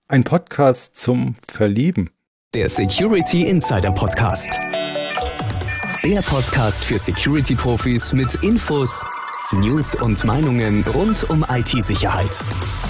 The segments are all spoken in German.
Ein Podcast zum Verlieben. Der Security Insider Podcast. Der Podcast für Security-Profis mit Infos, News und Meinungen rund um IT-Sicherheit.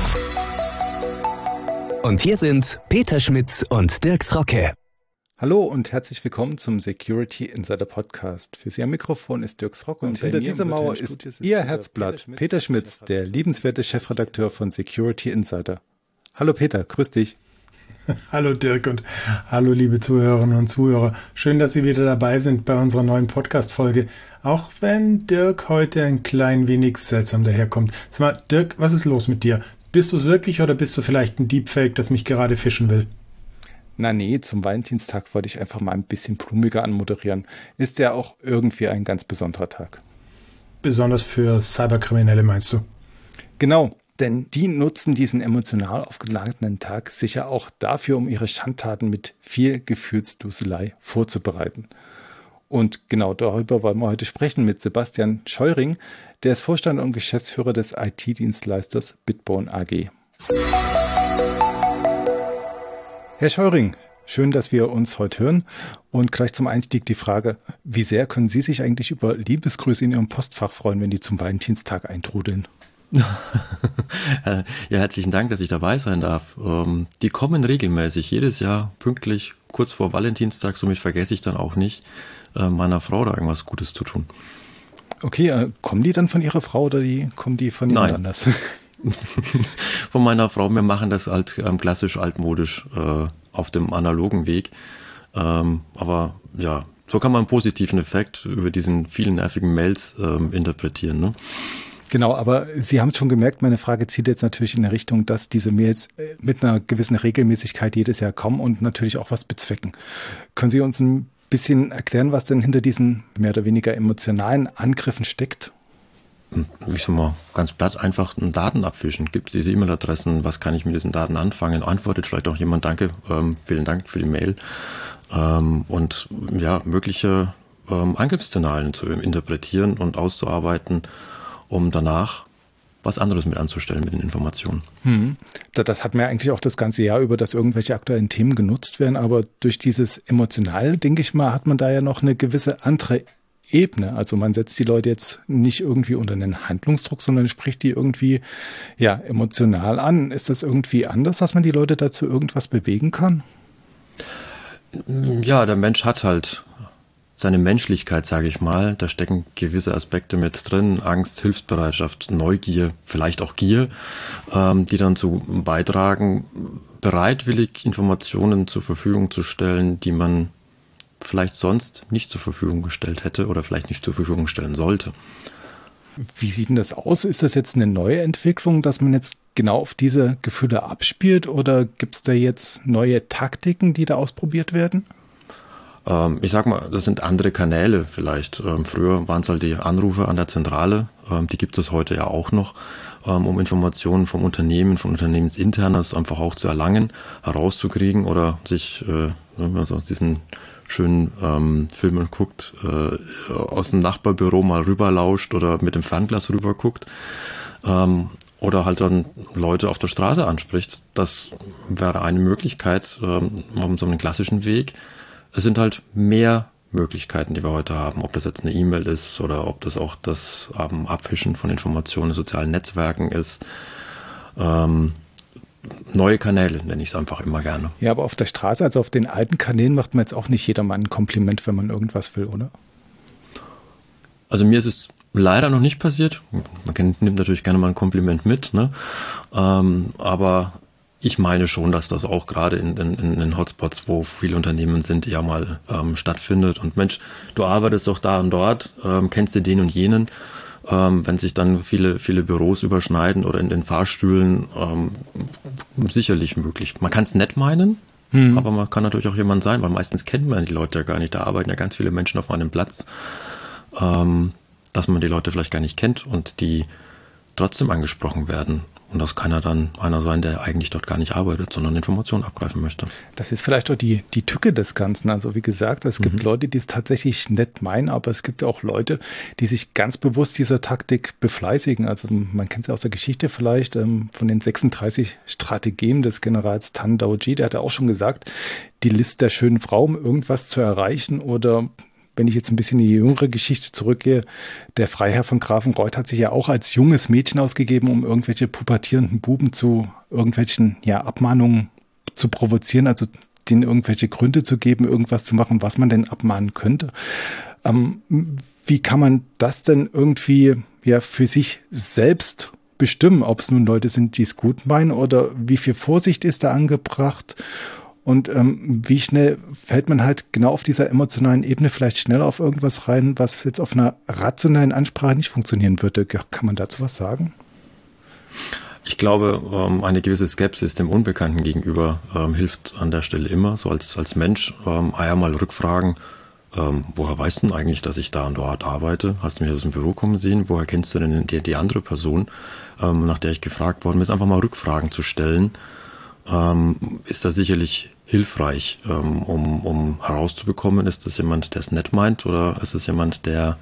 Und hier sind Peter Schmitz und Dirks Rocke. Hallo und herzlich willkommen zum Security Insider Podcast. Für Sie am Mikrofon ist Dirks Rocke und hinter dieser Mauer ist Ihr Herzblatt, Peter Schmitz, der liebenswerte Chefredakteur von Security Insider. Hallo Peter, grüß dich. Hallo Dirk und hallo liebe Zuhörerinnen und Zuhörer. Schön, dass Sie wieder dabei sind bei unserer neuen Podcast-Folge. Auch wenn Dirk heute ein klein wenig seltsam daherkommt. Sag mal, Dirk, was ist los mit dir? Bist du es wirklich oder bist du vielleicht ein Deepfake, das mich gerade fischen will? Na nee, zum Valentinstag wollte ich einfach mal ein bisschen blumiger anmoderieren. Ist ja auch irgendwie ein ganz besonderer Tag. Besonders für Cyberkriminelle meinst du? Genau. Denn die nutzen diesen emotional aufgeladenen Tag sicher auch dafür, um ihre Schandtaten mit viel Gefühlsduselei vorzubereiten. Und genau darüber wollen wir heute sprechen mit Sebastian Scheuring, der ist Vorstand und Geschäftsführer des IT-Dienstleisters Bitbone AG. Herr Scheuring, schön, dass wir uns heute hören. Und gleich zum Einstieg die Frage, wie sehr können Sie sich eigentlich über Liebesgrüße in Ihrem Postfach freuen, wenn die zum Valentinstag eintrudeln? Ja, herzlichen Dank, dass ich dabei sein darf. Die kommen regelmäßig, jedes Jahr pünktlich, kurz vor Valentinstag, somit vergesse ich dann auch nicht, meiner Frau da irgendwas Gutes zu tun. Okay, kommen die dann von Ihrer Frau oder kommen die von jemand anders? Von meiner Frau, wir machen das halt klassisch altmodisch auf dem analogen Weg. Aber ja, so kann man einen positiven Effekt über diesen vielen nervigen Mails interpretieren, ne? Genau, aber Sie haben schon gemerkt, meine Frage zielt jetzt natürlich in der Richtung, dass diese Mails mit einer gewissen Regelmäßigkeit jedes Jahr kommen und natürlich auch was bezwecken. Können Sie uns ein bisschen erklären, was denn hinter diesen mehr oder weniger emotionalen Angriffen steckt? Ich sag mal, ganz platt, einfach einen Daten abfischen. Gibt es diese E-Mail-Adressen, was kann ich mit diesen Daten anfangen? Antwortet vielleicht auch jemand, danke, vielen Dank für die Mail. Und ja, mögliche Angriffsszenarien zu interpretieren und auszuarbeiten, um danach was anderes mit anzustellen mit den Informationen. Das hat man ja eigentlich auch das ganze Jahr über, dass irgendwelche aktuellen Themen genutzt werden, aber durch dieses Emotionale, denke ich mal, hat man da ja noch eine gewisse andere Ebene. Also man setzt die Leute jetzt nicht irgendwie unter einen Handlungsdruck, sondern spricht die irgendwie ja emotional an. Ist das irgendwie anders, dass man die Leute dazu irgendwas bewegen kann? Ja, der Mensch hat halt seine Menschlichkeit, sage ich mal, da stecken gewisse Aspekte mit drin, Angst, Hilfsbereitschaft, Neugier, vielleicht auch Gier, die dann zu beitragen, bereitwillig Informationen zur Verfügung zu stellen, die man vielleicht sonst nicht zur Verfügung gestellt hätte oder vielleicht nicht zur Verfügung stellen sollte. Wie sieht denn das aus? Ist das jetzt eine neue Entwicklung, dass man jetzt genau auf diese Gefühle abspielt oder gibt es da jetzt neue Taktiken, die da ausprobiert werden? Ich sag mal, das sind andere Kanäle vielleicht. Früher waren es halt die Anrufe an der Zentrale, die gibt es heute ja auch noch, um Informationen vom Unternehmen, von Unternehmensinternes einfach auch zu erlangen, herauszukriegen oder sich, wenn man so diesen schönen Filmen guckt, aus dem Nachbarbüro mal rüberlauscht oder mit dem Fernglas rüber guckt, oder halt dann Leute auf der Straße anspricht. Das wäre eine Möglichkeit, auf so einem klassischen Weg. Es sind halt mehr Möglichkeiten, die wir heute haben, ob das jetzt eine E-Mail ist oder ob das auch das Abfischen von Informationen in sozialen Netzwerken ist. Neue Kanäle nenne ich es einfach immer gerne. Ja, aber auf der Straße, also auf den alten Kanälen, macht man jetzt auch nicht jedermann ein Kompliment, wenn man irgendwas will, oder? Also mir ist es leider noch nicht passiert. Man nimmt natürlich gerne mal ein Kompliment mit, ne? Aber ich meine schon, dass das auch gerade in den Hotspots, wo viele Unternehmen sind, eher mal stattfindet. Und Mensch, du arbeitest doch da und dort, kennst du den und jenen. Wenn sich dann viele Büros überschneiden oder in den Fahrstühlen, sicherlich möglich. Man kann es nett meinen, aber man kann natürlich auch jemand sein, weil meistens kennt man die Leute ja gar nicht. Da arbeiten ja ganz viele Menschen auf einem Platz, dass man die Leute vielleicht gar nicht kennt und die trotzdem angesprochen werden. Und das kann ja dann einer sein, der eigentlich dort gar nicht arbeitet, sondern Informationen abgreifen möchte. Das ist vielleicht auch die Tücke des Ganzen. Also wie gesagt, es gibt Leute, die es tatsächlich nett meinen, aber es gibt auch Leute, die sich ganz bewusst dieser Taktik befleißigen. Also man kennt es ja aus der Geschichte vielleicht von den 36 Strategien des Generals Tan Daoji. Der hat ja auch schon gesagt, die List der schönen Frau, um irgendwas zu erreichen, oder wenn ich jetzt ein bisschen in die jüngere Geschichte zurückgehe, der Freiherr von Grafenreuth hat sich ja auch als junges Mädchen ausgegeben, um irgendwelche pubertierenden Buben zu irgendwelchen Abmahnungen zu provozieren, also denen irgendwelche Gründe zu geben, irgendwas zu machen, was man denn abmahnen könnte. Wie kann man das denn irgendwie für sich selbst bestimmen, ob es nun Leute sind, die es gut meinen, oder wie viel Vorsicht ist da angebracht? Und wie schnell fällt man halt genau auf dieser emotionalen Ebene vielleicht schneller auf irgendwas rein, was jetzt auf einer rationalen Ansprache nicht funktionieren würde? Kann man dazu was sagen? Ich glaube, eine gewisse Skepsis dem Unbekannten gegenüber hilft an der Stelle immer. So als Mensch einmal rückfragen, woher weißt du denn eigentlich, dass ich da und dort arbeite? Hast du mich aus dem Büro kommen sehen? Woher kennst du denn die andere Person, nach der ich gefragt worden bin? Einfach mal Rückfragen zu stellen, ist da sicherlich hilfreich, um herauszubekommen, ist das jemand, der es nett meint, oder ist es jemand, der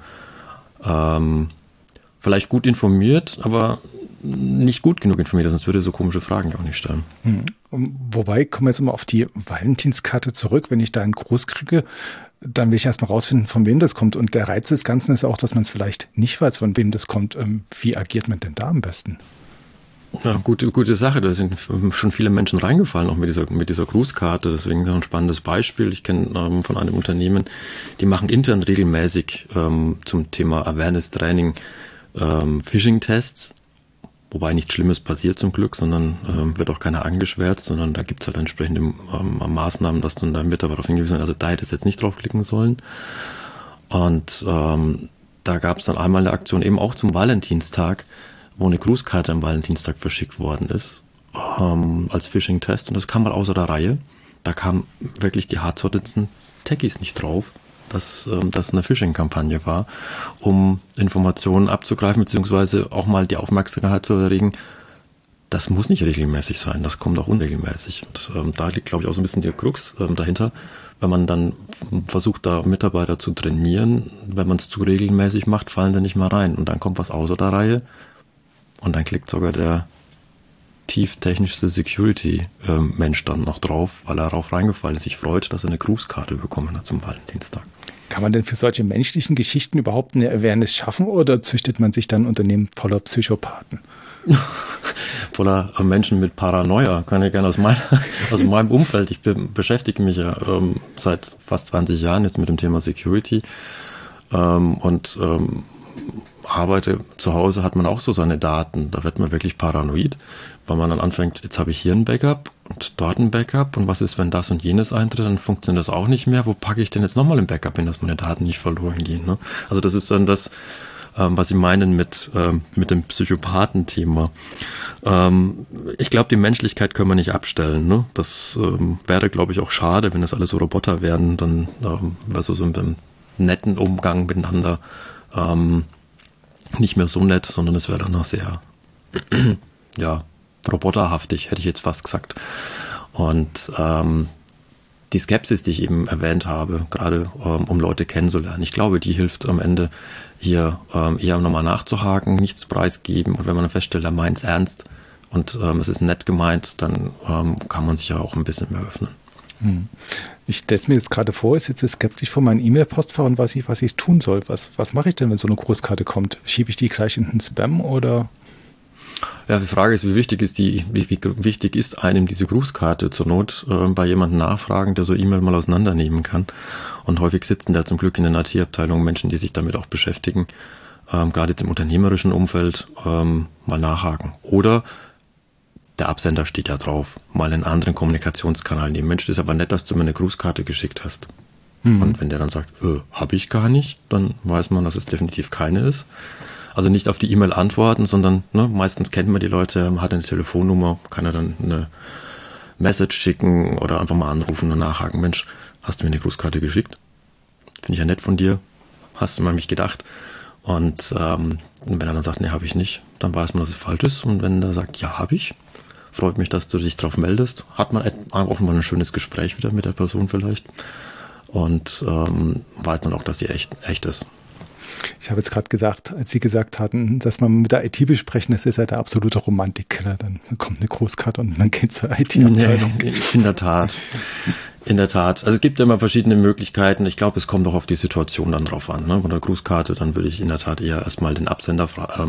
vielleicht gut informiert, aber nicht gut genug informiert, sonst würde er so komische Fragen ja auch nicht stellen. Wobei, kommen wir jetzt immer auf die Valentinskarte zurück. Wenn ich da einen Gruß kriege, dann will ich erstmal rausfinden, von wem das kommt. Und der Reiz des Ganzen ist auch, dass man es vielleicht nicht weiß, von wem das kommt. Wie agiert man denn da am besten? Ja, gute Sache. Da sind schon viele Menschen reingefallen, auch mit dieser Grußkarte. Deswegen ist das ein spannendes Beispiel. Ich kenne von einem Unternehmen, die machen intern regelmäßig zum Thema Awareness-Training Phishing-Tests. Wobei nichts Schlimmes passiert zum Glück, sondern wird auch keiner angeschwärzt, sondern da gibt es halt entsprechende Maßnahmen, dass dann der Mitarbeiter darauf hingewiesen wird, also da hätte es jetzt nicht draufklicken sollen. Und da gab es dann einmal eine Aktion eben auch zum Valentinstag, wo eine Grußkarte am Valentinstag verschickt worden ist, als Phishing-Test. Und das kam mal außer der Reihe. Da kamen wirklich die hartsortigsten Techies nicht drauf, dass das eine Phishing-Kampagne war, um Informationen abzugreifen, beziehungsweise auch mal die Aufmerksamkeit zu erregen. Das muss nicht regelmäßig sein, das kommt auch unregelmäßig. Da liegt, glaube ich, auch so ein bisschen die Krux dahinter. Wenn man dann versucht, da Mitarbeiter zu trainieren, wenn man es zu regelmäßig macht, fallen sie nicht mehr rein. Und dann kommt was außer der Reihe. Und dann klickt sogar der tieftechnischste Security-Mensch dann noch drauf, weil er darauf reingefallen ist, sich freut, dass er eine Grußkarte bekommen hat zum Valentinstag. Kann man denn für solche menschlichen Geschichten überhaupt eine Awareness schaffen, oder züchtet man sich dann ein Unternehmen voller Psychopathen? Voller Menschen mit Paranoia, kann ich gerne aus meinem Umfeld. Ich beschäftige mich ja seit fast 20 Jahren jetzt mit dem Thema Security und arbeite zu Hause, hat man auch so seine Daten. Da wird man wirklich paranoid, weil man dann anfängt, jetzt habe ich hier ein Backup und dort ein Backup, und was ist, wenn das und jenes eintritt, dann funktioniert das auch nicht mehr. Wo packe ich denn jetzt nochmal ein Backup hin, dass meine Daten nicht verloren gehen? Ne? Also das ist dann das, was Sie meinen mit dem Psychopathen-Thema. Ich glaube, die Menschlichkeit können wir nicht abstellen. Ne? Das wäre, glaube ich, auch schade, wenn das alles so Roboter wären. Dann wäre so mit einem netten Umgang miteinander nicht mehr so nett, sondern es wäre dann noch sehr roboterhaftig, hätte ich jetzt fast gesagt. Und die Skepsis, die ich eben erwähnt habe, gerade um Leute kennenzulernen, ich glaube, die hilft am Ende hier eher nochmal nachzuhaken, nichts preisgeben, und wenn man dann feststellt, er meint es ernst und es ist nett gemeint, dann kann man sich ja auch ein bisschen mehr öffnen. Ich stelle es mir jetzt gerade vor, ist jetzt skeptisch vor meinem E-Mail-Postfach und was ich tun soll. Was mache ich denn, wenn so eine Grußkarte kommt? Schiebe ich die gleich in den Spam, oder? Ja, die Frage ist, wie wichtig ist einem diese Grußkarte? Zur Not bei jemandem nachfragen, der so E-Mail mal auseinandernehmen kann. Und häufig sitzen da zum Glück in den IT-Abteilungen Menschen, die sich damit auch beschäftigen, gerade jetzt im unternehmerischen Umfeld mal nachhaken. Oder der Absender steht ja drauf, mal einen anderen Kommunikationskanal nehmen. Mensch, das ist aber nett, dass du mir eine Grußkarte geschickt hast. Und wenn der dann sagt, habe ich gar nicht, dann weiß man, dass es definitiv keine ist. Also nicht auf die E-Mail antworten, sondern meistens kennt man die Leute, hat eine Telefonnummer, kann er dann eine Message schicken oder einfach mal anrufen und nachhaken. Mensch, hast du mir eine Grußkarte geschickt? Finde ich ja nett von dir. Hast du mal an mich gedacht? Und wenn er dann sagt, nee, habe ich nicht, dann weiß man, dass es falsch ist. Und wenn er sagt, ja, habe ich, freut mich, dass du dich drauf meldest, hat man auch mal ein schönes Gespräch wieder mit der Person vielleicht und weiß dann auch, dass sie echt ist. Ich habe jetzt gerade gesagt, als Sie gesagt hatten, dass man mit der IT besprechen, das ist ja der absolute Romantikkiller. Dann kommt eine Großkarte und man geht zur IT-Abteilung. Nee, in der Tat. In der Tat. Also es gibt ja immer verschiedene Möglichkeiten. Ich glaube, es kommt auch auf die Situation dann drauf an. Ne? Bei der Grußkarte, dann würde ich in der Tat eher erstmal den Absender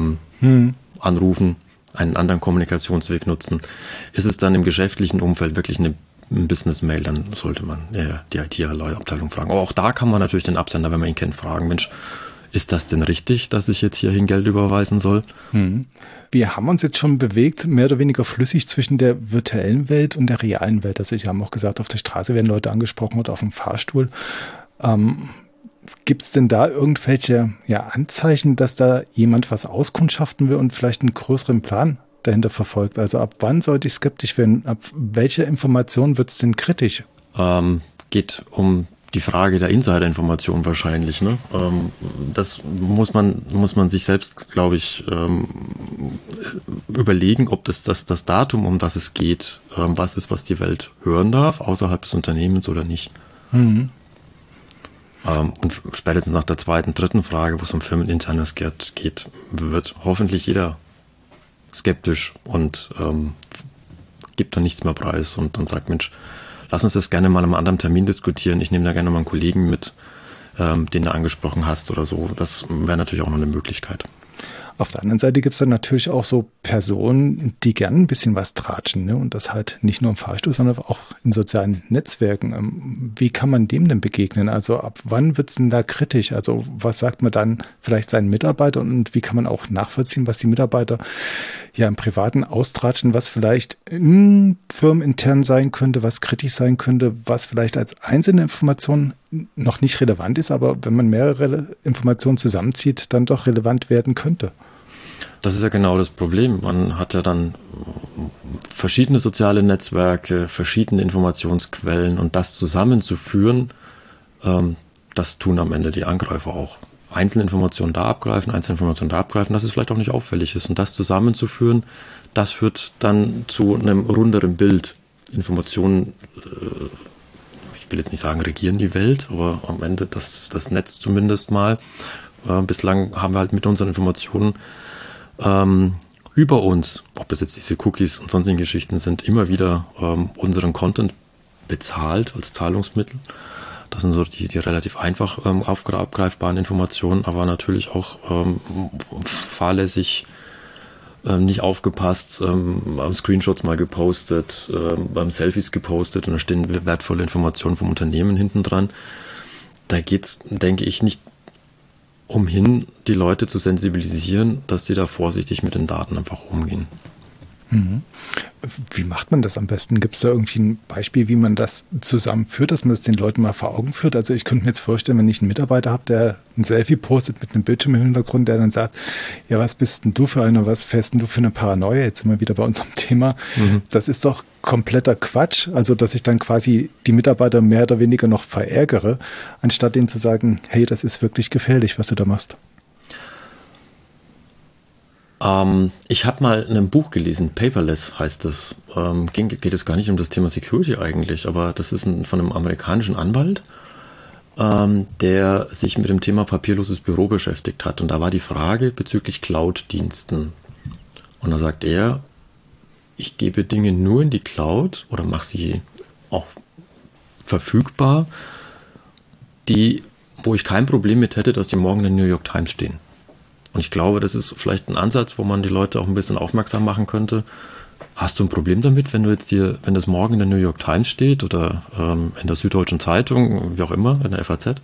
anrufen, einen anderen Kommunikationsweg nutzen. Ist es dann im geschäftlichen Umfeld wirklich eine Business-Mail, dann sollte man die IT-Abteilung fragen. Aber auch da kann man natürlich den Absender, wenn man ihn kennt, fragen, Mensch, ist das denn richtig, dass ich jetzt hierhin Geld überweisen soll? Wir haben uns jetzt schon bewegt, mehr oder weniger flüssig zwischen der virtuellen Welt und der realen Welt. Also Sie haben auch gesagt, auf der Straße werden Leute angesprochen oder auf dem Fahrstuhl. Gibt es denn da irgendwelche Anzeichen, dass da jemand was auskundschaften will und vielleicht einen größeren Plan dahinter verfolgt? Also ab wann sollte ich skeptisch werden? Ab welcher Information wird es denn kritisch? Geht um die Frage der Insider-Information wahrscheinlich. Ne? Das muss man sich selbst, glaube ich, überlegen, ob das Datum, um das es geht, was ist, was die Welt hören darf, außerhalb des Unternehmens oder nicht. Und spätestens nach der zweiten, dritten Frage, wo es um Firmeninternes geht, wird hoffentlich jeder skeptisch und gibt dann nichts mehr preis und sagt, Mensch, lass uns das gerne mal an einem anderen Termin diskutieren. Ich nehme da gerne mal einen Kollegen mit, den du angesprochen hast oder so. Das wäre natürlich auch noch eine Möglichkeit. Auf der anderen Seite gibt es dann natürlich auch so Personen, die gern ein bisschen was tratschen, ne? Und das halt nicht nur im Fahrstuhl, sondern auch in sozialen Netzwerken. Wie kann man dem denn begegnen? Also ab wann wird es denn da kritisch? Also was sagt man dann vielleicht seinen Mitarbeitern und wie kann man auch nachvollziehen, was die Mitarbeiter im Privaten austratschen, was vielleicht firmenintern sein könnte, was kritisch sein könnte, was vielleicht als einzelne Information noch nicht relevant ist, aber wenn man mehrere Informationen zusammenzieht, dann doch relevant werden könnte. Das ist ja genau das Problem. Man hat ja dann verschiedene soziale Netzwerke, verschiedene Informationsquellen und das zusammenzuführen, das tun am Ende die Angreifer auch. Einzelne Informationen da abgreifen, dass es vielleicht auch nicht auffällig ist. Und das zusammenzuführen, das führt dann zu einem runderen Bild. Informationen, ich will jetzt nicht sagen, regieren die Welt, aber am Ende das Netz zumindest mal. Bislang haben wir halt mit unseren Informationen über uns, ob das jetzt diese Cookies und sonstigen Geschichten sind, immer wieder unseren Content bezahlt als Zahlungsmittel. Das sind so die relativ einfach abgreifbaren Informationen, aber natürlich auch fahrlässig, nicht aufgepasst, Screenshots mal gepostet, Selfies gepostet und da stehen wertvolle Informationen vom Unternehmen hinten dran. Da geht's, denke ich, nicht umhin, die Leute zu sensibilisieren, dass sie da vorsichtig mit den Daten einfach umgehen. Wie macht man das am besten? Gibt es da irgendwie ein Beispiel, wie man das zusammenführt, dass man das den Leuten mal vor Augen führt? Also ich könnte mir jetzt vorstellen, wenn ich einen Mitarbeiter habe, der ein Selfie postet mit einem Bildschirm im Hintergrund, der dann sagt, ja, was bist denn du für einer, was fährst denn du für eine Paranoia? Jetzt sind wir wieder bei unserem Thema. Das ist doch kompletter Quatsch. Also dass ich dann quasi die Mitarbeiter mehr oder weniger noch verärgere, anstatt denen zu sagen, hey, das ist wirklich gefährlich, was du da machst. Ich habe mal in einem Buch gelesen, Paperless heißt das. Geht es gar nicht um das Thema Security eigentlich, aber das ist von einem amerikanischen Anwalt, der sich mit dem Thema papierloses Büro beschäftigt hat. Und da war die Frage bezüglich Cloud-Diensten. Und da sagt er, ich gebe Dinge nur in die Cloud oder mache sie auch verfügbar, wo ich kein Problem mit hätte, dass die morgen in der New York Times stehen. Und ich glaube, das ist vielleicht ein Ansatz, wo man die Leute auch ein bisschen aufmerksam machen könnte. Hast du ein Problem damit, wenn das morgen in der New York Times steht oder in der Süddeutschen Zeitung, wie auch immer, in der FAZ?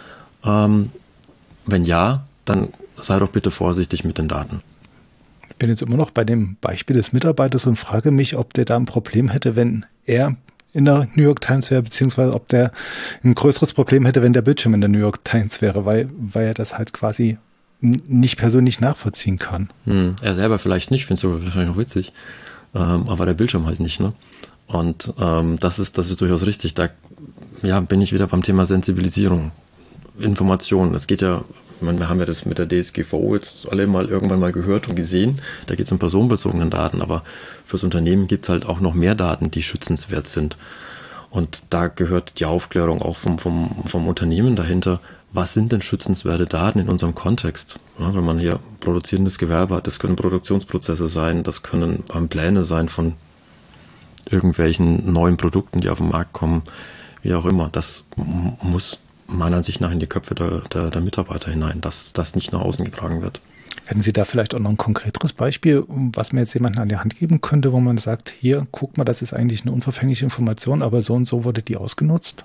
Wenn ja, dann sei doch bitte vorsichtig mit den Daten. Ich bin jetzt immer noch bei dem Beispiel des Mitarbeiters und frage mich, ob der da ein Problem hätte, wenn er in der New York Times wäre, beziehungsweise ob der ein größeres Problem hätte, wenn der Bildschirm in der New York Times wäre, weil er das halt quasi nicht persönlich nachvollziehen kann. Er selber vielleicht nicht, findest du wahrscheinlich noch witzig, aber der Bildschirm halt nicht, ne? Und das ist durchaus richtig. Da bin ich wieder beim Thema Sensibilisierung, Information. Es geht ja Ich meine, wir haben ja das mit der DSGVO jetzt alle mal irgendwann mal gehört und gesehen. Da geht es um personenbezogene Daten, aber fürs Unternehmen gibt es halt auch noch mehr Daten, die schützenswert sind. Und da gehört die Aufklärung auch vom Unternehmen dahinter. Was sind denn schützenswerte Daten in unserem Kontext? Ja, wenn man hier produzierendes Gewerbe hat, das können Produktionsprozesse sein, das können Pläne sein von irgendwelchen neuen Produkten, die auf den Markt kommen, wie auch immer. Das muss meiner Ansicht nach in die Köpfe der Mitarbeiter hinein, dass das nicht nach außen getragen wird. Hätten Sie da vielleicht auch noch ein konkreteres Beispiel, was mir jetzt jemanden an die Hand geben könnte, wo man sagt, hier, guck mal, das ist eigentlich eine unverfängliche Information, aber so und so wurde die ausgenutzt?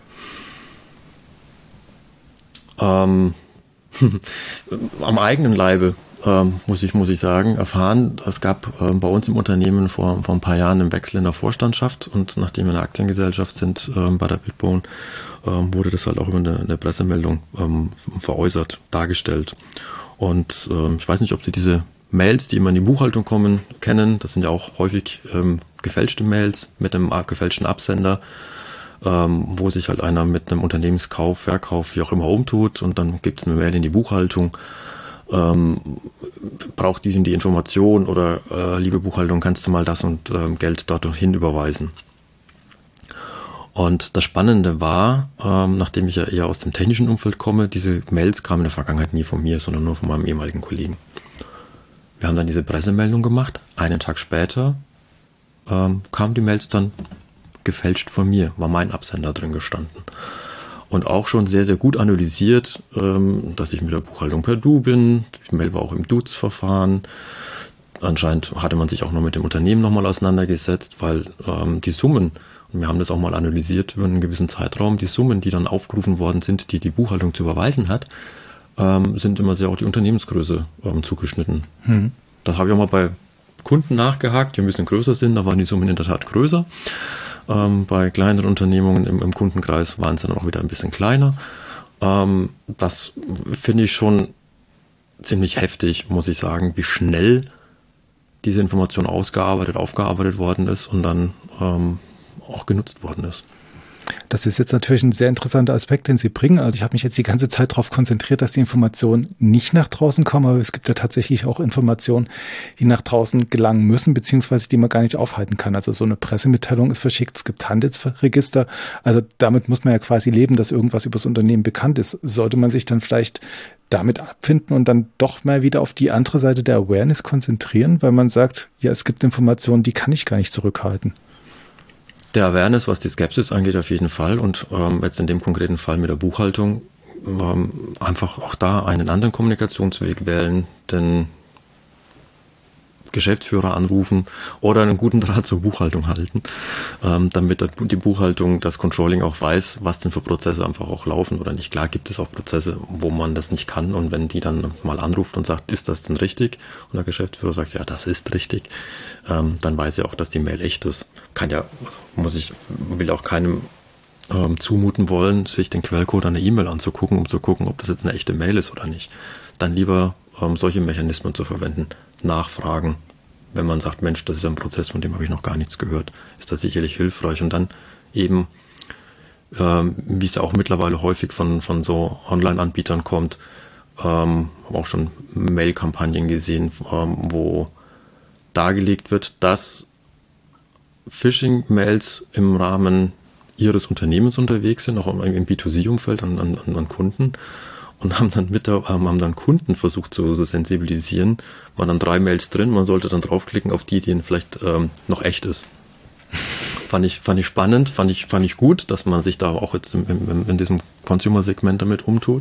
Am eigenen Leibe muss ich sagen, erfahren. Es gab bei uns im Unternehmen vor ein paar Jahren einen Wechsel in der Vorstandschaft und nachdem wir eine Aktiengesellschaft sind bei der Bitbone, wurde das halt auch über eine Pressemeldung veräußert, dargestellt. Und ich weiß nicht, ob Sie diese Mails, die immer in die Buchhaltung kommen, kennen. Das sind ja auch häufig gefälschte Mails mit einem gefälschten Absender, wo sich halt einer mit einem Unternehmenskauf, Verkauf, wie auch immer umtut und dann gibt es eine Mail in die Buchhaltung, braucht diesen die Information oder liebe Buchhaltung, kannst du mal das und Geld dorthin überweisen. Und das Spannende war, nachdem ich ja eher aus dem technischen Umfeld komme, diese Mails kamen in der Vergangenheit nie von mir, sondern nur von meinem ehemaligen Kollegen. Wir haben dann diese Pressemeldung gemacht, einen Tag später kamen die Mails dann gefälscht von mir, war mein Absender drin gestanden. Und auch schon sehr, sehr gut analysiert, dass ich mit der Buchhaltung per Du bin. Die Mail war auch im Duz-Verfahren. Anscheinend hatte man sich auch noch mit dem Unternehmen nochmal auseinandergesetzt, weil die Summen, und wir haben das auch mal analysiert über einen gewissen Zeitraum, die Summen, die dann aufgerufen worden sind, die die Buchhaltung zu überweisen hat, sind immer sehr auch die Unternehmensgröße zugeschnitten. Das habe ich auch mal bei Kunden nachgehakt, die ein bisschen größer sind, da waren die Summen in der Tat größer. Bei kleineren Unternehmungen im Kundenkreis waren es dann auch wieder ein bisschen kleiner. Das finde ich schon ziemlich heftig, muss ich sagen, wie schnell diese Information aufgearbeitet worden ist und dann auch genutzt worden ist. Das ist jetzt natürlich ein sehr interessanter Aspekt, den Sie bringen. Also ich habe mich jetzt die ganze Zeit darauf konzentriert, dass die Informationen nicht nach draußen kommen, aber es gibt ja tatsächlich auch Informationen, die nach draußen gelangen müssen, beziehungsweise die man gar nicht aufhalten kann. Also so eine Pressemitteilung ist verschickt, es gibt Handelsregister. Also damit muss man ja quasi leben, dass irgendwas über das Unternehmen bekannt ist. Sollte man sich dann vielleicht damit abfinden und dann doch mal wieder auf die andere Seite der Awareness konzentrieren, weil man sagt, ja, es gibt Informationen, die kann ich gar nicht zurückhalten. Der Awareness, was die Skepsis angeht, auf jeden Fall. Und jetzt in dem konkreten Fall mit der Buchhaltung einfach auch da einen anderen Kommunikationsweg wählen, den Geschäftsführer anrufen oder einen guten Draht zur Buchhaltung halten, damit die Buchhaltung, das Controlling auch weiß, was denn für Prozesse einfach auch laufen oder nicht. Klar gibt es auch Prozesse, wo man das nicht kann und wenn die dann mal anruft und sagt, ist das denn richtig? Und der Geschäftsführer sagt, ja, das ist richtig, dann weiß er auch, dass die Mail echt ist. Kann ja, will auch keinem zumuten wollen, sich den Quellcode einer E-Mail anzugucken, um zu gucken, ob das jetzt eine echte Mail ist oder nicht. Dann lieber solche Mechanismen zu verwenden. Nachfragen. Wenn man sagt, Mensch, das ist ein Prozess, von dem habe ich noch gar nichts gehört, ist das sicherlich hilfreich. Und dann eben, wie es ja auch mittlerweile häufig von so Online-Anbietern kommt, habe auch schon Mail-Kampagnen gesehen, wo dargelegt wird, dass Phishing-Mails im Rahmen ihres Unternehmens unterwegs sind, auch im B2C-Umfeld an Kunden. Und haben dann Kunden versucht zu sensibilisieren. Waren dann 3 Mails drin, man sollte dann draufklicken auf die vielleicht noch echt ist. Fand ich spannend, fand ich gut, dass man sich da auch jetzt in diesem Consumer-Segment damit umtut.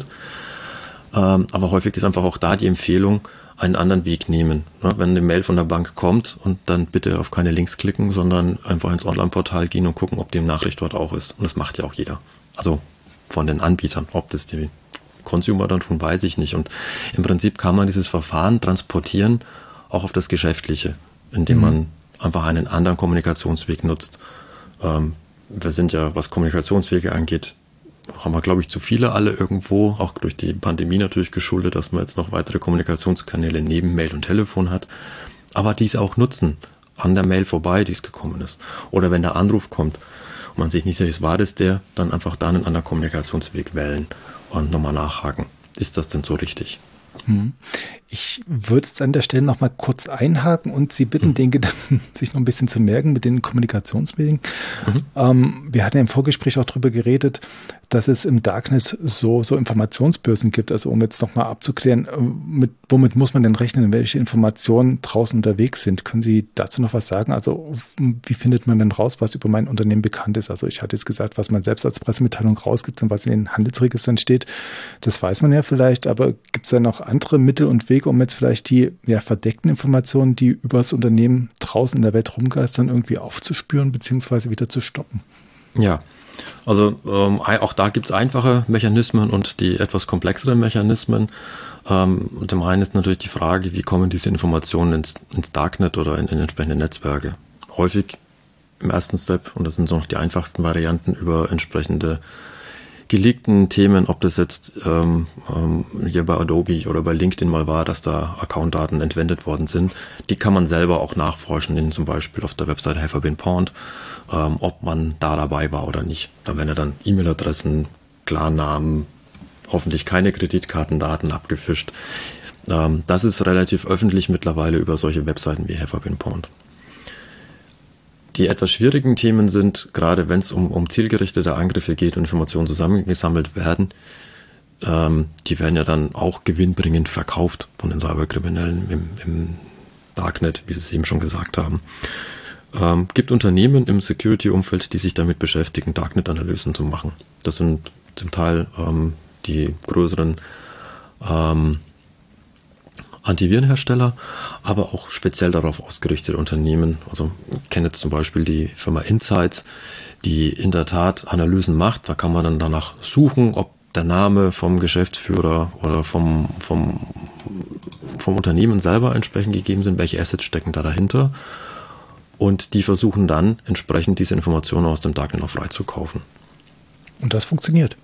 Aber häufig ist einfach auch da die Empfehlung, einen anderen Weg nehmen. Wenn eine Mail von der Bank kommt und dann bitte auf keine Links klicken, sondern einfach ins Online-Portal gehen und gucken, ob die Nachricht dort auch ist. Und das macht ja auch jeder. Also von den Anbietern, ob das die Consumer dann tun, weiß ich nicht. Und im Prinzip kann man dieses Verfahren transportieren, auch auf das Geschäftliche, indem man einfach einen anderen Kommunikationsweg nutzt. Wir sind ja, was Kommunikationswege angeht, haben wir, glaube ich, zu viele alle irgendwo, auch durch die Pandemie natürlich geschuldet, dass man jetzt noch weitere Kommunikationskanäle neben Mail und Telefon hat, aber dies auch nutzen, an der Mail vorbei, die es gekommen ist. Oder wenn der Anruf kommt und man sich nicht sicher ist, war das der, dann einfach da einen anderen Kommunikationsweg wählen und nochmal nachhaken. ist das denn so richtig? Ich würde es an der Stelle noch mal kurz einhaken und Sie bitten, den Gedanken sich noch ein bisschen zu merken mit den Kommunikationswegen. Wir hatten ja im Vorgespräch auch darüber geredet, dass es im Darknet so Informationsbörsen gibt. Also um jetzt noch mal abzuklären, womit muss man denn rechnen, welche Informationen draußen unterwegs sind? Können Sie dazu noch was sagen? Also wie findet man denn raus, was über mein Unternehmen bekannt ist? Also ich hatte jetzt gesagt, was man selbst als Pressemitteilung rausgibt und was in den Handelsregistern steht, das weiß man ja vielleicht, aber gibt es da noch andere Mittel und Wege, um jetzt vielleicht die verdeckten Informationen, die über das Unternehmen draußen in der Welt rumgeistern, irgendwie aufzuspüren bzw. wieder zu stoppen? Ja, also auch da gibt es einfache Mechanismen und die etwas komplexeren Mechanismen. Zum einen ist natürlich die Frage, wie kommen diese Informationen ins Darknet oder in entsprechende Netzwerke. Häufig im ersten Step, und das sind so noch die einfachsten Varianten, über entsprechende geleakten Themen, ob das jetzt hier bei Adobe oder bei LinkedIn mal war, dass da Accountdaten entwendet worden sind, die kann man selber auch nachforschen, zum Beispiel auf der Website Have I Been Pawned, ob man da dabei war oder nicht. Da werden ja dann E-Mail-Adressen, Klarnamen, hoffentlich keine Kreditkartendaten abgefischt. Das ist relativ öffentlich mittlerweile über solche Webseiten wie Have I Been Pawned. Die etwas schwierigen Themen sind, gerade wenn es um zielgerichtete Angriffe geht und Informationen zusammengesammelt werden, die werden ja dann auch gewinnbringend verkauft von den Cyberkriminellen im Darknet, wie Sie es eben schon gesagt haben. Gibt Unternehmen im Security-Umfeld, die sich damit beschäftigen, Darknet-Analysen zu machen. Das sind zum Teil die größeren Antivirenhersteller, aber auch speziell darauf ausgerichtete Unternehmen. Also ich kenne jetzt zum Beispiel die Firma Insights, die in der Tat Analysen macht. Da kann man dann danach suchen, ob der Name vom Geschäftsführer oder vom Unternehmen selber entsprechend gegeben sind, welche Assets stecken da dahinter. Und die versuchen dann entsprechend diese Informationen aus dem Darknet auch freizukaufen. Und das funktioniert?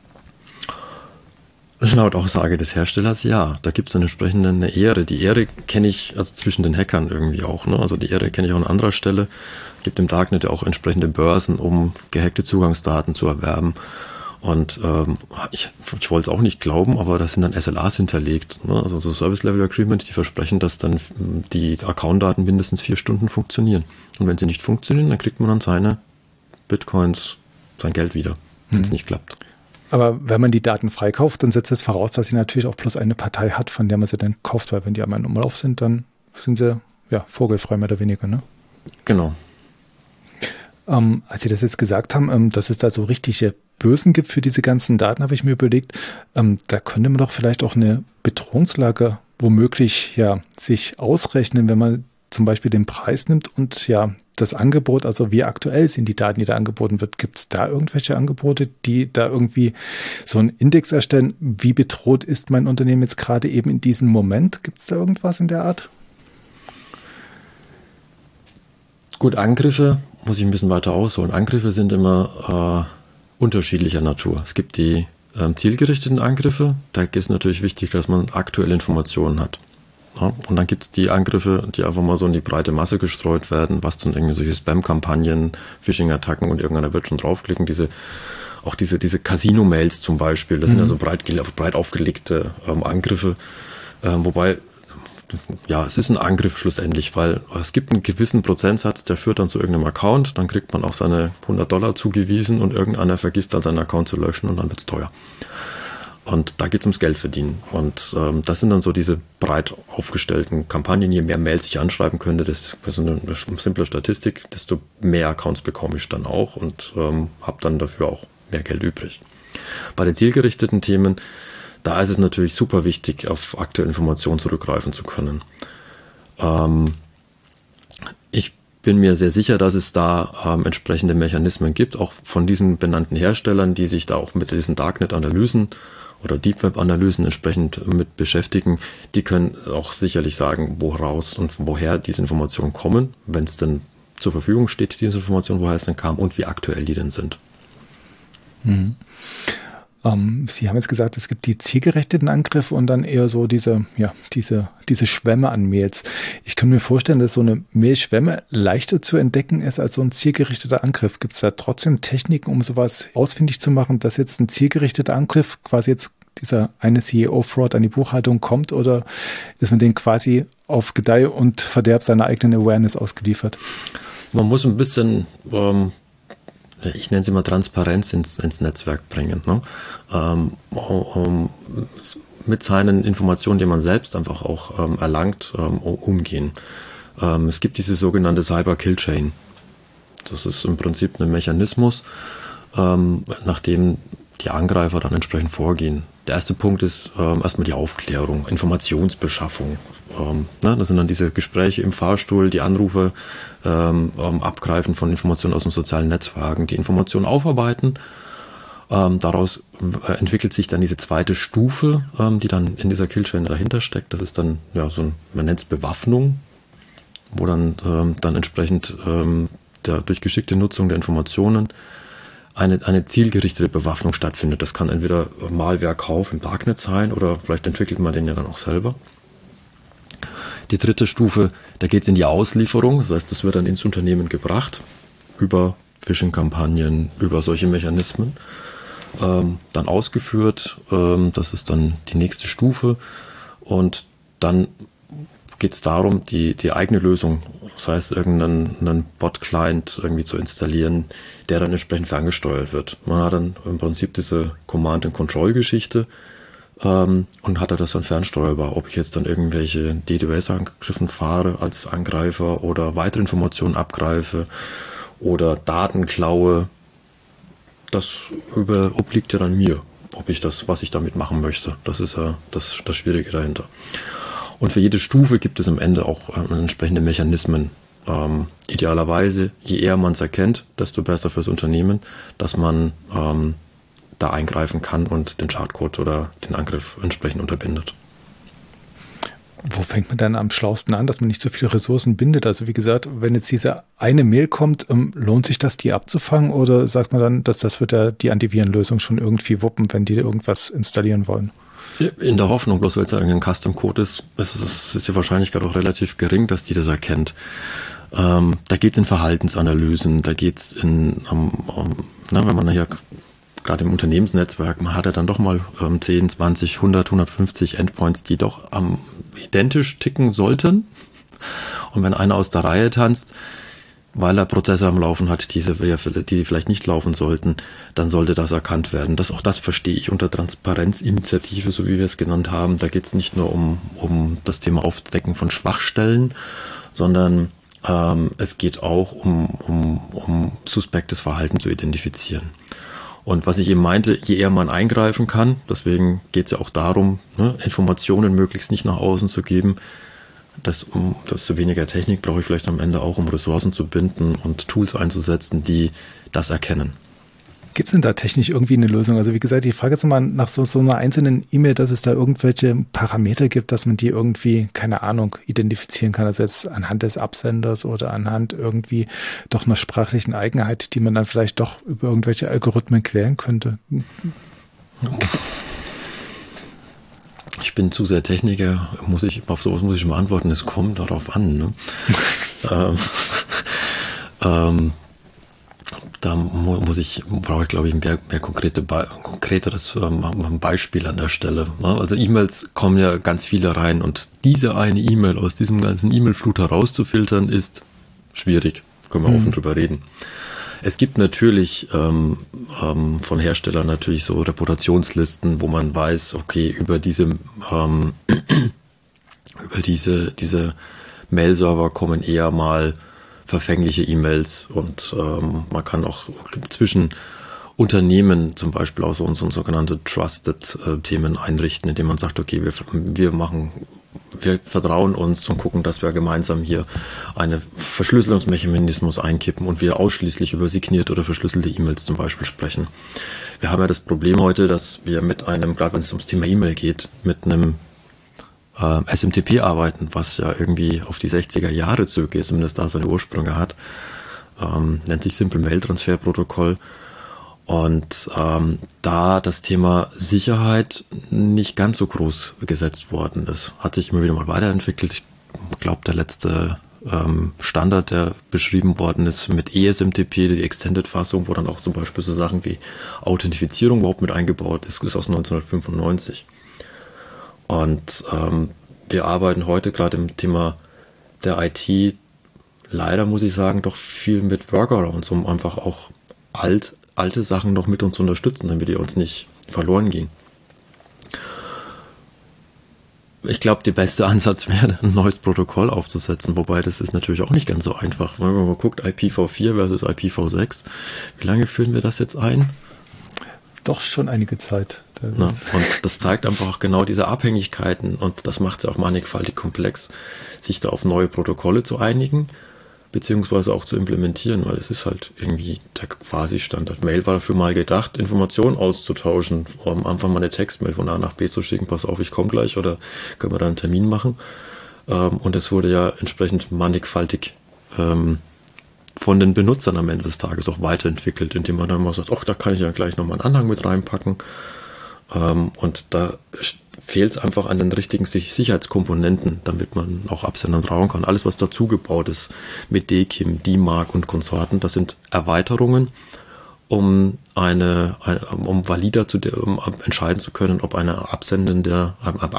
Laut Aussage des Herstellers, ja. Da gibt es eine entsprechende Ehre. Die Ehre kenne ich also zwischen den Hackern irgendwie auch. Ne? Also die Ehre kenne ich auch an anderer Stelle. Gibt im Darknet ja auch entsprechende Börsen, um gehackte Zugangsdaten zu erwerben. Und ich wollte es auch nicht glauben, aber da sind dann SLAs hinterlegt. Ne? Also so Service Level Agreement, die versprechen, dass dann die Accountdaten mindestens 4 Stunden funktionieren. Und wenn sie nicht funktionieren, dann kriegt man dann seine Bitcoins, sein Geld wieder, wenn es nicht klappt. Aber wenn man die Daten freikauft, dann setzt es voraus, dass sie natürlich auch plus eine Partei hat, von der man sie dann kauft, weil wenn die einmal im Umlauf sind, dann sind sie vogelfrei mehr oder weniger, ne? Genau. Als Sie das jetzt gesagt haben, dass es da so richtige Börsen gibt für diese ganzen Daten, habe ich mir überlegt, da könnte man doch vielleicht auch eine Bedrohungslage womöglich sich ausrechnen, wenn man zum Beispiel den Preis nimmt und das Angebot, also wie aktuell sind die Daten, die da angeboten wird. Gibt es da irgendwelche Angebote, die da irgendwie so einen Index erstellen? Wie bedroht ist mein Unternehmen jetzt gerade eben in diesem Moment? Gibt es da irgendwas in der Art? Gut, Angriffe, muss ich ein bisschen weiter ausholen. Angriffe sind immer unterschiedlicher Natur. Es gibt die zielgerichteten Angriffe. Da ist natürlich wichtig, dass man aktuelle Informationen hat. Ja, und dann gibt es die Angriffe, die einfach mal so in die breite Masse gestreut werden, was dann irgendwie solche Spam-Kampagnen, Phishing-Attacken und irgendeiner wird schon draufklicken. Diese Casino-Mails zum Beispiel, das sind ja so breit aufgelegte Angriffe. Wobei, es ist ein Angriff schlussendlich, weil es gibt einen gewissen Prozentsatz, der führt dann zu irgendeinem Account, dann kriegt man auch seine $100 zugewiesen und irgendeiner vergisst dann seinen Account zu löschen und dann wird es teuer. Und da geht es ums Geld verdienen. Und das sind dann so diese breit aufgestellten Kampagnen. Je mehr Mails ich anschreiben könnte, das ist eine simple Statistik, desto mehr Accounts bekomme ich dann auch und habe dann dafür auch mehr Geld übrig. Bei den zielgerichteten Themen, da ist es natürlich super wichtig, auf aktuelle Informationen zurückgreifen zu können. Ich bin mir sehr sicher, dass es da entsprechende Mechanismen gibt, auch von diesen benannten Herstellern, die sich da auch mit diesen Darknet-Analysen oder Deep Web-Analysen entsprechend mit beschäftigen. Die können auch sicherlich sagen, woraus und woher diese Informationen kommen, wenn es denn zur Verfügung steht, diese Information, woher es denn kam und wie aktuell die denn sind. Mhm. Sie haben jetzt gesagt, es gibt die zielgerichteten Angriffe und dann eher so diese Schwämme an Mails. Ich kann mir vorstellen, dass so eine Mail-Schwemme leichter zu entdecken ist als so ein zielgerichteter Angriff. Gibt es da trotzdem Techniken, um sowas ausfindig zu machen, dass jetzt ein zielgerichteter Angriff quasi jetzt dieser eine CEO-Fraud an die Buchhaltung kommt, oder ist man den quasi auf Gedeih und Verderb seiner eigenen Awareness ausgeliefert? Man muss ein bisschen, ich nenne es immer Transparenz ins Netzwerk bringen, ne? Mit seinen Informationen, die man selbst einfach auch erlangt, umgehen. Es gibt diese sogenannte Cyber-Kill-Chain. Das ist im Prinzip ein Mechanismus, nachdem die Angreifer dann entsprechend vorgehen. Der erste Punkt ist erstmal die Aufklärung, Informationsbeschaffung. Das sind dann diese Gespräche im Fahrstuhl, die Anrufe, Abgreifen von Informationen aus den sozialen Netzwerken, die Informationen aufarbeiten. Daraus entwickelt sich dann diese zweite Stufe, die dann in dieser Killchain dahinter steckt. Das ist dann man nennt es Bewaffnung, wo dann entsprechend durch geschickte Nutzung der Informationen eine zielgerichtete Bewaffnung stattfindet. Das kann entweder Malware-Kauf im Darknet sein oder vielleicht entwickelt man den ja dann auch selber. Die dritte Stufe, da geht es in die Auslieferung. Das heißt, das wird dann ins Unternehmen gebracht über Phishing-Kampagnen, über solche Mechanismen. Dann ausgeführt. Das ist dann die nächste Stufe. Und dann geht es darum, die eigene Lösung, das heißt irgendeinen Bot-Client irgendwie zu installieren, der dann entsprechend ferngesteuert wird. Man hat dann im Prinzip diese Command-and-Control-Geschichte und hat das dann fernsteuerbar. Ob ich jetzt dann irgendwelche DDoS-Angriffen fahre als Angreifer oder weitere Informationen abgreife oder Daten klaue, das obliegt ja dann mir, was ich damit machen möchte. Das ist ja das Schwierige dahinter. Und für jede Stufe gibt es am Ende auch entsprechende Mechanismen. Idealerweise, je eher man es erkennt, desto besser fürs Unternehmen, dass man da eingreifen kann und den Schadcode oder den Angriff entsprechend unterbindet. Wo fängt man dann am schlausten an, dass man nicht so viele Ressourcen bindet? Also wie gesagt, wenn jetzt diese eine Mail kommt, lohnt sich das, die abzufangen, oder sagt man dann, dass das wird ja die Antivirenlösung schon irgendwie wuppen, wenn die irgendwas installieren wollen? In der Hoffnung, bloß weil es ja irgendein Custom-Code ist die Wahrscheinlichkeit auch relativ gering, dass die das erkennt. Da geht es in Verhaltensanalysen, da geht es wenn man ja gerade im Unternehmensnetzwerk, man hat ja dann doch mal 10, 20, 100, 150 Endpoints, die doch identisch ticken sollten. Und wenn einer aus der Reihe tanzt, weil er Prozesse am Laufen hat, die vielleicht nicht laufen sollten, dann sollte das erkannt werden. Auch das verstehe ich unter Transparenzinitiative, so wie wir es genannt haben. Da geht es nicht nur um das Thema Aufdecken von Schwachstellen, sondern es geht auch um suspektes Verhalten zu identifizieren. Und was ich eben meinte, je eher man eingreifen kann, deswegen geht es ja auch darum, Informationen möglichst nicht nach außen zu geben, desto weniger Technik brauche ich vielleicht am Ende auch, um Ressourcen zu binden und Tools einzusetzen, die das erkennen. Gibt es denn da technisch irgendwie eine Lösung? Also wie gesagt, ich frage jetzt mal nach so einer einzelnen E-Mail, dass es da irgendwelche Parameter gibt, dass man die irgendwie, keine Ahnung, identifizieren kann. Also jetzt anhand des Absenders oder anhand irgendwie doch einer sprachlichen Eigenheit, die man dann vielleicht doch über irgendwelche Algorithmen klären könnte. Ich bin zu sehr Techniker, auf sowas muss ich mal antworten, es kommt darauf an. Ne? Da brauche ich, glaube ich, ein mehr konkreteres Beispiel an der Stelle. Also E-Mails kommen ja ganz viele rein und diese eine E-Mail aus diesem ganzen E-Mail-Flut herauszufiltern ist schwierig. Können wir offen drüber reden. Es gibt natürlich von Herstellern natürlich so Reputationslisten, wo man weiß, okay, über diese Mail-Server kommen eher mal verfängliche E-Mails und man kann auch zwischen Unternehmen zum Beispiel auch so sogenannte Trusted-Themen einrichten, indem man sagt, okay, wir vertrauen uns und gucken, dass wir gemeinsam hier einen Verschlüsselungsmechanismus einkippen und wir ausschließlich über signierte oder verschlüsselte E-Mails zum Beispiel sprechen. Wir haben ja das Problem heute, dass wir gerade wenn es ums Thema E-Mail geht, mit einem SMTP arbeiten, was ja irgendwie auf die 60er Jahre zurückgeht, zumindest da seine Ursprünge hat. Nennt sich Simple Mail Transfer Protokoll. Und da das Thema Sicherheit nicht ganz so groß gesetzt worden ist, hat sich immer wieder mal weiterentwickelt. Ich glaube, der letzte Standard, der beschrieben worden ist mit ESMTP, die Extended-Fassung, wo dann auch zum Beispiel so Sachen wie Authentifizierung überhaupt mit eingebaut ist aus 1995. Und wir arbeiten heute gerade im Thema der IT, leider muss ich sagen, doch viel mit Workarounds, um einfach auch alte Sachen noch mit uns zu unterstützen, damit die uns nicht verloren gehen. Ich glaube, der beste Ansatz wäre, ein neues Protokoll aufzusetzen, wobei das ist natürlich auch nicht ganz so einfach. Wenn man mal guckt, IPv4 versus IPv6, wie lange führen wir das jetzt ein? Doch schon einige Zeit. Na, und das zeigt einfach auch genau diese Abhängigkeiten und das macht es auch mannigfaltig komplex, sich da auf neue Protokolle zu einigen, beziehungsweise auch zu implementieren, weil es ist halt irgendwie der Quasi-Standard. Mail war dafür mal gedacht, Informationen auszutauschen, um einfach mal eine Textmail von A nach B zu schicken, pass auf, ich komme gleich oder können wir da einen Termin machen. Und es wurde ja entsprechend mannigfaltig von den Benutzern am Ende des Tages auch weiterentwickelt, indem man dann mal sagt, ach, da kann ich ja gleich nochmal einen Anhang mit reinpacken. Und da fehlt es einfach an den richtigen Sicherheitskomponenten, damit man auch Absendern trauen kann. Alles, was dazu gebaut ist mit DKIM, DMARC und Konsorten, das sind Erweiterungen, um valider entscheiden zu können, ob ein Absender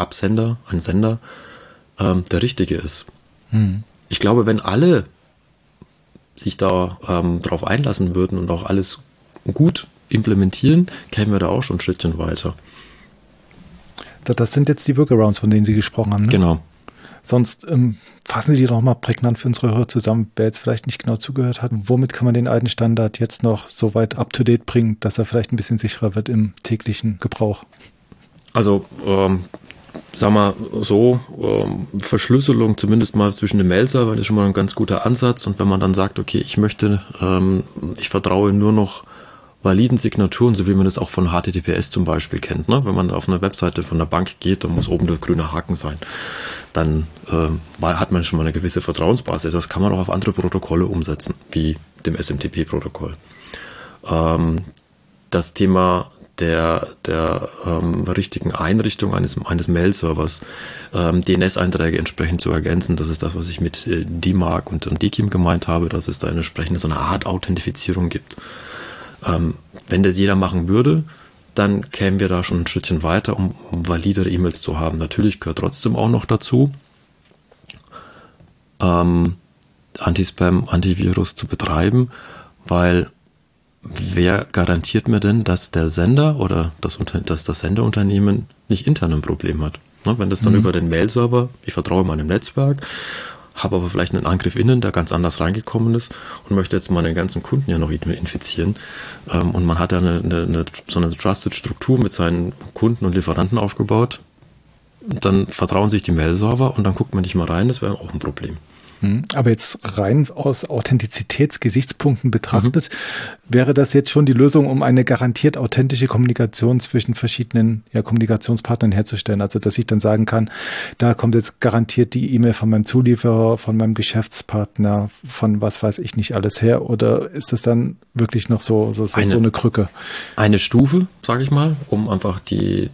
der richtige ist. Ich glaube, wenn alle sich da drauf einlassen würden und auch alles gut implementieren, kämen wir da auch schon ein Schrittchen weiter. Das sind jetzt die Workarounds, von denen Sie gesprochen haben, ne? Genau. Sonst fassen Sie die doch mal prägnant für unsere Hörer zusammen, wer jetzt vielleicht nicht genau zugehört hat. Womit kann man den alten Standard jetzt noch so weit up-to-date bringen, dass er vielleicht ein bisschen sicherer wird im täglichen Gebrauch? Also, sagen wir so, Verschlüsselung zumindest mal zwischen den Mail-Servern ist schon mal ein ganz guter Ansatz. Und wenn man dann sagt, okay, ich vertraue nur noch validen Signaturen, so wie man das auch von HTTPS zum Beispiel kennt. Ne? Wenn man auf eine Webseite von der Bank geht, dann muss oben der grüne Haken sein. Dann hat man schon mal eine gewisse Vertrauensbasis. Das kann man auch auf andere Protokolle umsetzen, wie dem SMTP-Protokoll. Das Thema der richtigen Einrichtung eines Mail-Servers, DNS-Einträge entsprechend zu ergänzen. Das ist das, was ich mit DMARC und DKIM gemeint habe, dass es da entsprechend so eine Art Authentifizierung gibt. Wenn das jeder machen würde, dann kämen wir da schon ein Schrittchen weiter, um validere E-Mails zu haben. Natürlich gehört trotzdem auch noch dazu, Anti-Spam, Antivirus zu betreiben, weil wer garantiert mir denn, dass der Sender oder dass das Senderunternehmen nicht intern ein Problem hat? Ne, wenn das dann über den Mail-Server, ich vertraue meinem Netzwerk, habe aber vielleicht einen Angriff innen, der ganz anders reingekommen ist und möchte jetzt meine ganzen Kunden ja noch infizieren. Und man hat ja so eine Trusted-Struktur mit seinen Kunden und Lieferanten aufgebaut. Dann vertrauen sich die Mail-Server und dann guckt man nicht mal rein, das wäre auch ein Problem. Aber jetzt rein aus Authentizitätsgesichtspunkten betrachtet, wäre das jetzt schon die Lösung, um eine garantiert authentische Kommunikation zwischen verschiedenen Kommunikationspartnern herzustellen? Also, dass ich dann sagen kann, da kommt jetzt garantiert die E-Mail von meinem Zulieferer, von meinem Geschäftspartner, von was weiß ich nicht alles her? Oder ist das dann wirklich noch so eine Krücke? Eine Stufe, sage ich mal, um einfach die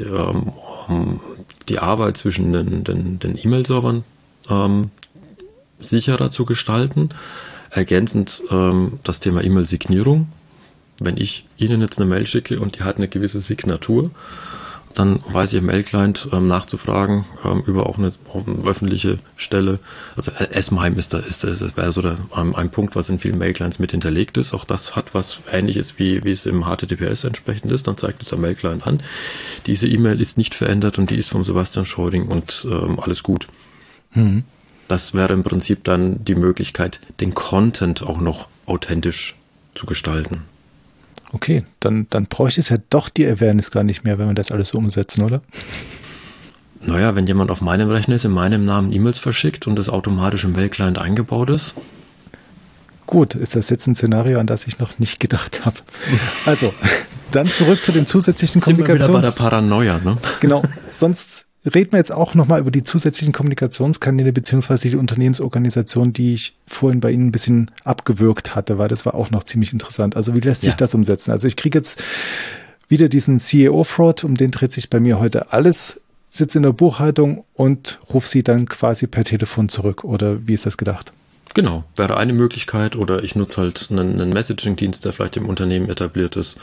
Arbeit zwischen den E-Mail-Servern sicherer zu gestalten. Ergänzend das Thema E-Mail-Signierung. Wenn ich Ihnen jetzt eine Mail schicke und die hat eine gewisse Signatur, dann weiß ich im Mail-Client nachzufragen über auch eine öffentliche Stelle. Also S-MIME das wäre so ein Punkt, was in vielen Mail-Clients mit hinterlegt ist. Auch das hat was Ähnliches, wie es im HTTPS entsprechend ist. Dann zeigt es der Mail-Client an. Diese E-Mail ist nicht verändert und die ist vom Sebastian Scheuring und alles gut. Das wäre im Prinzip dann die Möglichkeit, den Content auch noch authentisch zu gestalten. Okay, dann bräuchte es ja doch die Awareness gar nicht mehr, wenn wir das alles so umsetzen, oder? Naja, wenn jemand auf meinem Rechner ist, in meinem Namen E-Mails verschickt und das automatisch im Mail-Client eingebaut ist. Gut, ist das jetzt ein Szenario, an das ich noch nicht gedacht habe. Also, dann zurück zu den zusätzlichen Kommunikations... Sind wir wieder bei der Paranoia, ne? Genau, sonst reden wir jetzt auch nochmal über die zusätzlichen Kommunikationskanäle beziehungsweise die Unternehmensorganisation, die ich vorhin bei Ihnen ein bisschen abgewürgt hatte, weil das war auch noch ziemlich interessant. Also wie lässt sich das umsetzen? Also ich kriege jetzt wieder diesen CEO-Fraud, um den dreht sich bei mir heute alles. sitze in der Buchhaltung und rufe sie dann quasi per Telefon zurück, oder wie ist das gedacht? Genau, wäre eine Möglichkeit, oder ich nutze halt einen Messaging-Dienst, der vielleicht im Unternehmen etabliert ist,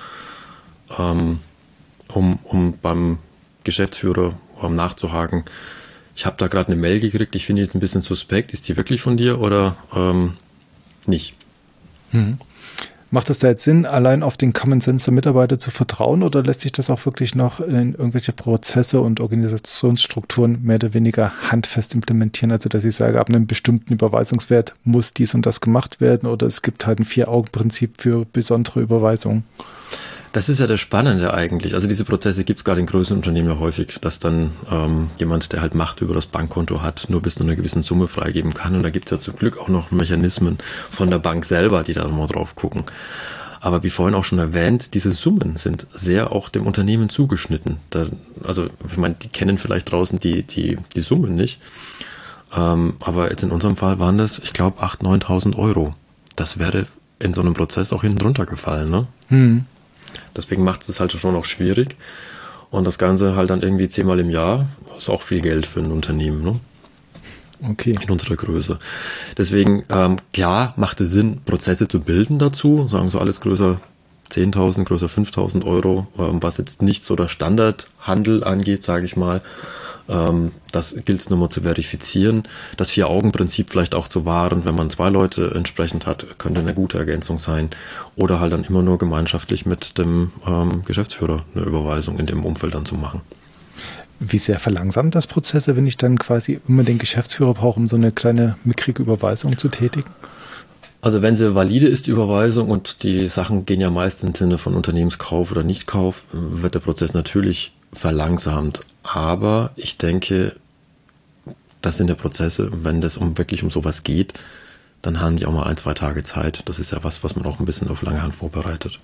um beim Geschäftsführer nachzuhaken. Ich habe da gerade eine Mail gekriegt, ich finde jetzt ein bisschen suspekt, ist die wirklich von dir oder nicht? Macht es da jetzt Sinn, allein auf den Common Sense der Mitarbeiter zu vertrauen, oder lässt sich das auch wirklich noch in irgendwelche Prozesse und Organisationsstrukturen mehr oder weniger handfest implementieren? Also dass ich sage, ab einem bestimmten Überweisungswert muss dies und das gemacht werden, oder es gibt halt ein 4-Augen-Prinzip für besondere Überweisungen? Das ist ja das Spannende eigentlich. Also diese Prozesse gibt es gerade in größeren Unternehmen ja häufig, dass dann jemand, der halt Macht über das Bankkonto hat, nur bis zu einer gewissen Summe freigeben kann. Und da gibt es ja zum Glück auch noch Mechanismen von der Bank selber, die da mal drauf gucken. Aber wie vorhin auch schon erwähnt, diese Summen sind sehr auch dem Unternehmen zugeschnitten. Also ich meine, die kennen vielleicht draußen die Summen nicht. Aber jetzt in unserem Fall waren das, ich glaube, 8.000, 9.000 Euro. Das wäre in so einem Prozess auch hinten drunter gefallen, ne? Deswegen macht es das halt schon auch schwierig. Und das Ganze halt dann irgendwie 10-mal im Jahr ist auch viel Geld für ein Unternehmen, ne? Okay. In unserer Größe. Deswegen, klar, macht es Sinn, Prozesse zu bilden dazu. Sagen so alles größer 10.000, größer 5.000 Euro, was jetzt nicht so der Standardhandel angeht, sage ich mal. Das gilt es nochmal zu verifizieren. Das 4-Augen-Prinzip vielleicht auch zu wahren, wenn man 2 Leute entsprechend hat, könnte eine gute Ergänzung sein. Oder halt dann immer nur gemeinschaftlich mit dem Geschäftsführer eine Überweisung in dem Umfeld dann zu machen. Wie sehr verlangsamt das Prozesse, wenn ich dann quasi immer den Geschäftsführer brauche, um so eine kleine mickrige Überweisung zu tätigen? Also wenn sie valide ist, die Überweisung, und die Sachen gehen ja meist im Sinne von Unternehmenskauf oder Nichtkauf, wird der Prozess natürlich verlangsamt. Aber ich denke, das sind ja Prozesse, wenn das wirklich um sowas geht, dann haben die auch mal 1-2 Tage Zeit. Das ist ja was man auch ein bisschen auf lange Hand vorbereitet.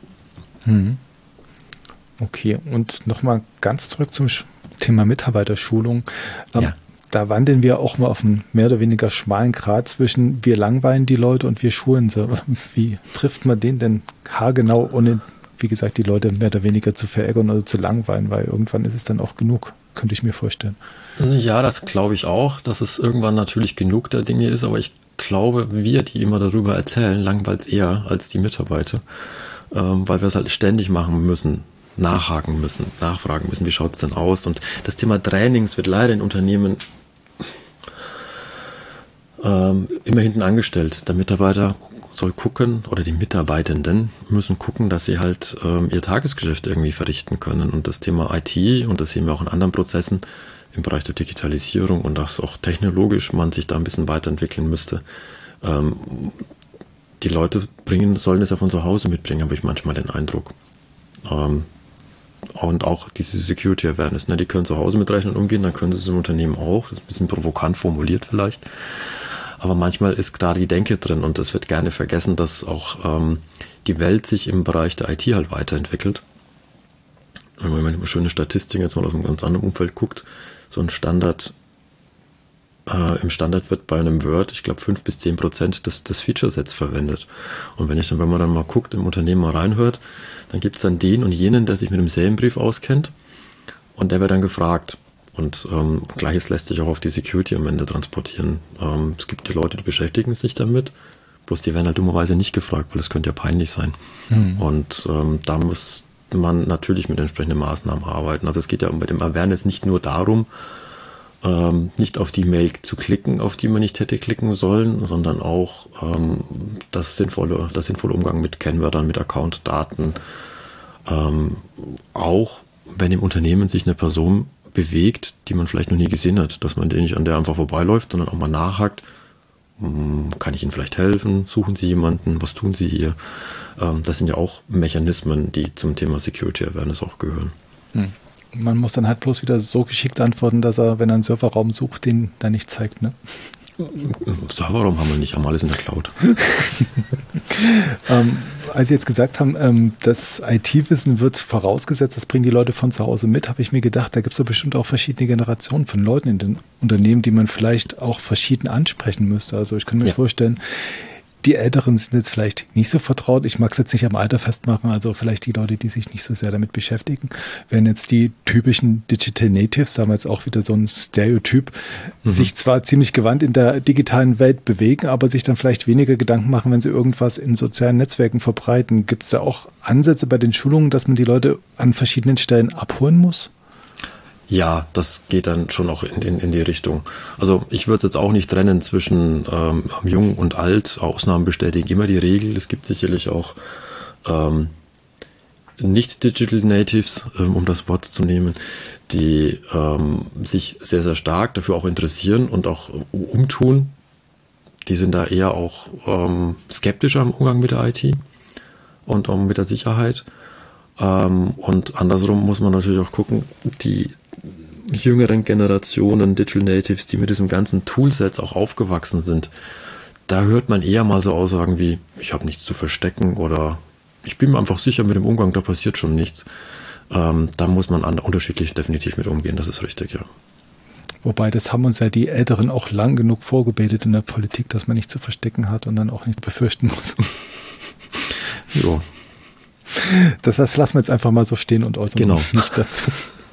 Okay, und nochmal ganz zurück zum Thema Mitarbeiterschulung. Ja. Da wandeln wir auch mal auf einen mehr oder weniger schmalen Grat zwischen wir langweilen die Leute und wir schulen sie. Wie trifft man den denn haargenau, ohne, wie gesagt, die Leute mehr oder weniger zu verärgern oder zu langweilen, weil irgendwann ist es dann auch genug, könnte ich mir vorstellen. Ja, das glaube ich auch, dass es irgendwann natürlich genug der Dinge ist, aber ich glaube, wir, die immer darüber erzählen, langweilt es eher als die Mitarbeiter, weil wir es halt ständig machen müssen, nachhaken müssen, nachfragen müssen, wie schaut es denn aus? Und das Thema Trainings wird leider in Unternehmen immer hinten angestellt. Der Mitarbeiter soll gucken, oder die Mitarbeitenden müssen gucken, dass sie halt ihr Tagesgeschäft irgendwie verrichten können. Und das Thema IT, und das sehen wir auch in anderen Prozessen im Bereich der Digitalisierung, und dass auch technologisch man sich da ein bisschen weiterentwickeln müsste. Die Leute sollen es ja von zu Hause mitbringen, habe ich manchmal den Eindruck. Und auch diese Security Awareness, ne? Die können zu Hause mit Rechnern umgehen, dann können sie es im Unternehmen auch. Das ist ein bisschen provokant formuliert vielleicht. Aber manchmal ist gerade die Denke drin, und es wird gerne vergessen, dass auch die Welt sich im Bereich der IT halt weiterentwickelt. Wenn man eine schöne Statistik jetzt mal aus einem ganz anderen Umfeld guckt, so ein Standard, im Standard wird bei einem Word, ich glaube 5-10% des Feature-Sets verwendet. Und wenn man dann mal guckt, im Unternehmen mal reinhört, dann gibt es dann den und jenen, der sich mit dem Serienbrief auskennt, und der wird dann gefragt. Und Gleiches lässt sich auch auf die Security am Ende transportieren. Es gibt die Leute, die beschäftigen sich damit, bloß die werden halt dummerweise nicht gefragt, weil es könnte ja peinlich sein. Und da muss man natürlich mit entsprechenden Maßnahmen arbeiten. Also es geht ja bei dem Awareness nicht nur darum, nicht auf die Mail zu klicken, auf die man nicht hätte klicken sollen, sondern auch das sinnvolle Umgang mit Kennwörtern, mit Accountdaten. Auch wenn im Unternehmen sich eine Person bewegt, die man vielleicht noch nie gesehen hat, dass man den nicht an der einfach vorbeiläuft, sondern auch mal nachhakt. Kann ich Ihnen vielleicht helfen? Suchen Sie jemanden? Was tun Sie hier? Das sind ja auch Mechanismen, die zum Thema Security Awareness auch gehören. Man muss dann halt bloß wieder so geschickt antworten, dass er, wenn er einen Serverraum sucht, den dann nicht zeigt, ne? Serverraum haben wir nicht, haben alles in der Cloud. Als Sie jetzt gesagt haben, das IT-Wissen wird vorausgesetzt, das bringen die Leute von zu Hause mit, habe ich mir gedacht, da gibt es doch bestimmt auch verschiedene Generationen von Leuten in den Unternehmen, die man vielleicht auch verschieden ansprechen müsste. Also ich kann mir vorstellen, die Älteren sind jetzt vielleicht nicht so vertraut. Ich mag es jetzt nicht am Alter festmachen, also vielleicht die Leute, die sich nicht so sehr damit beschäftigen, wären jetzt die typischen Digital Natives, sagen wir jetzt auch wieder so ein Stereotyp, sich zwar ziemlich gewandt in der digitalen Welt bewegen, aber sich dann vielleicht weniger Gedanken machen, wenn sie irgendwas in sozialen Netzwerken verbreiten. Gibt es da auch Ansätze bei den Schulungen, dass man die Leute an verschiedenen Stellen abholen muss? Ja, das geht dann schon auch in die Richtung. Also ich würde es jetzt auch nicht trennen zwischen Jung und Alt. Ausnahmen bestätigen immer die Regel. Es gibt sicherlich auch nicht-Digital Natives, um das Wort zu nehmen, die sich sehr, sehr stark dafür auch interessieren und auch umtun. Die sind da eher auch skeptischer im Umgang mit der IT und auch mit der Sicherheit. Und andersrum muss man natürlich auch gucken, die jüngeren Generationen, Digital Natives, die mit diesem ganzen Toolsets auch aufgewachsen sind, da hört man eher mal so Aussagen wie, ich habe nichts zu verstecken oder ich bin mir einfach sicher mit dem Umgang, da passiert schon nichts. Da muss man unterschiedlich definitiv mit umgehen, das ist richtig, ja. Wobei, das haben uns ja die Älteren auch lang genug vorgebetet in der Politik, dass man nichts zu verstecken hat und dann auch nichts befürchten muss. Jo. Das lassen wir jetzt einfach mal so stehen und äußern genau. uns nicht dazu.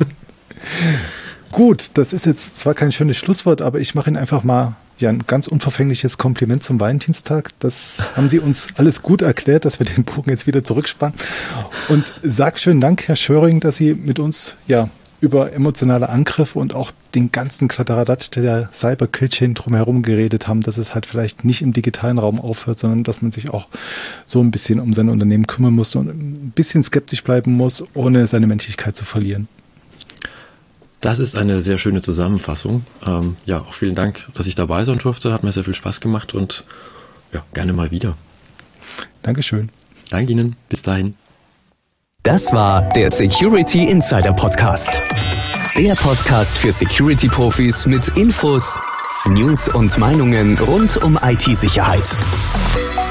Gut, das ist jetzt zwar kein schönes Schlusswort, aber ich mache Ihnen einfach mal ein ganz unverfängliches Kompliment zum Valentinstag. Das haben Sie uns alles gut erklärt, dass wir den Bogen jetzt wieder zurückspannen. Und sag schönen Dank, Herr Schöring, dass Sie mit uns über emotionale Angriffe und auch den ganzen Kladderadatsch der Cyber-Killchain drumherum geredet haben, dass es halt vielleicht nicht im digitalen Raum aufhört, sondern dass man sich auch so ein bisschen um sein Unternehmen kümmern muss und ein bisschen skeptisch bleiben muss, ohne seine Menschlichkeit zu verlieren. Das ist eine sehr schöne Zusammenfassung. Auch vielen Dank, dass ich dabei sein durfte. Hat mir sehr viel Spaß gemacht und gerne mal wieder. Dankeschön. Danke Ihnen. Bis dahin. Das war der Security Insider Podcast. Der Podcast für Security-Profis mit Infos, News und Meinungen rund um IT-Sicherheit.